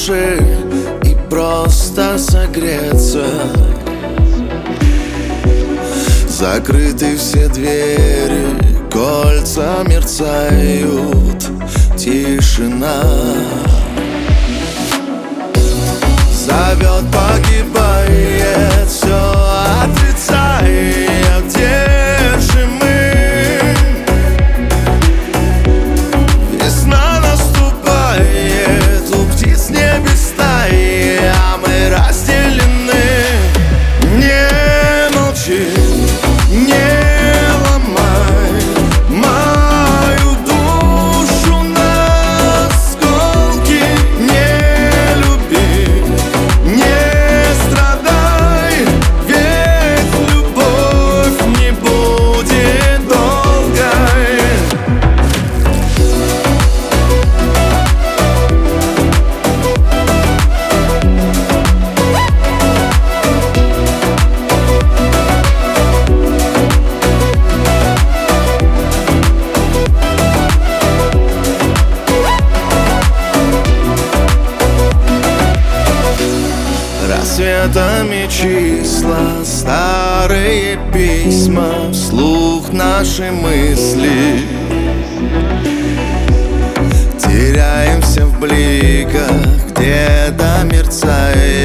души и просто согреться. Закрыты все двери, кольца мерцают, тишина зовет, погибает, все отрицая, где же мы? Весна наступает, у птиц небе стаи, а мы разделены. Не молчи, не ломай мою душу на осколки, не люби, не страдай, ведь любовь не будет долгой. Рассветами числа, старые письма, вслух наши мысли. Теряемся в бликах, где-то мерцает